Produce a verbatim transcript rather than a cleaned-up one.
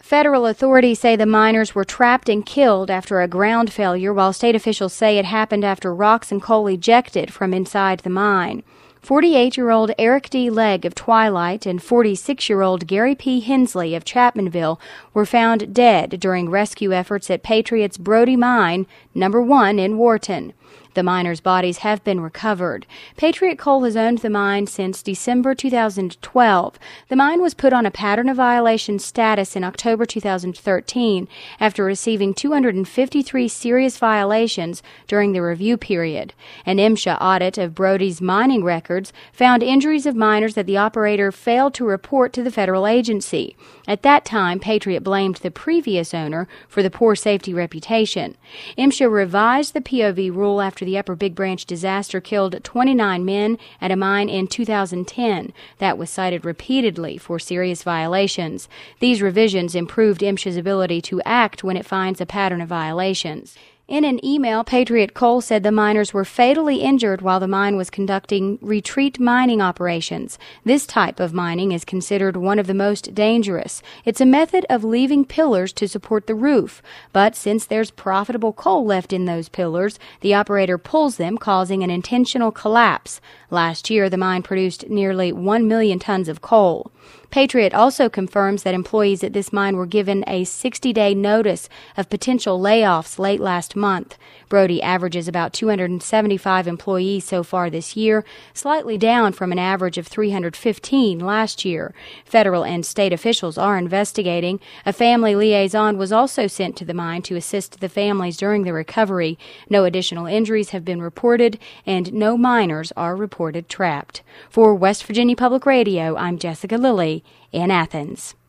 Federal authorities say the miners were trapped and killed after a ground failure, while state officials say it happened after rocks and coal ejected from inside the mine. forty-eight-year-old Eric D. Legg of Twilight and forty-six-year-old Gary P. Hensley of Chapmanville were found dead during rescue efforts at Patriot's Brody Mine, number one in Wharton. The miners' bodies have been recovered. Patriot Coal has owned the mine since December two thousand twelve. The mine was put on a pattern of violation status in October two thousand thirteen after receiving two hundred fifty-three serious violations during the review period. An MSHA audit of Brody's mining records found injuries of miners that the operator failed to report to the federal agency. At that time, Patriot blamed the previous owner for the poor safety reputation. MSHA revised the P O V rule after the Upper Big Branch disaster killed twenty-nine men at a mine in two thousand ten. That was cited repeatedly for serious violations. These revisions improved MSHA's ability to act when it finds a pattern of violations. In an email, Patriot Coal said the miners were fatally injured while the mine was conducting retreat mining operations. This type of mining is considered one of the most dangerous. It's a method of leaving pillars to support the roof. But since there's profitable coal left in those pillars, the operator pulls them, causing an intentional collapse. Last year, the mine produced nearly one million tons of coal. Patriot also confirms that employees at this mine were given a sixty-day notice of potential layoffs late last month. Brody averages about two hundred seventy-five employees so far this year, slightly down from an average of three hundred fifteen last year. Federal and state officials are investigating. A family liaison was also sent to the mine to assist the families during the recovery. No additional injuries have been reported, and no miners are reported trapped. For West Virginia Public Radio, I'm Jessica Lilly in Athens.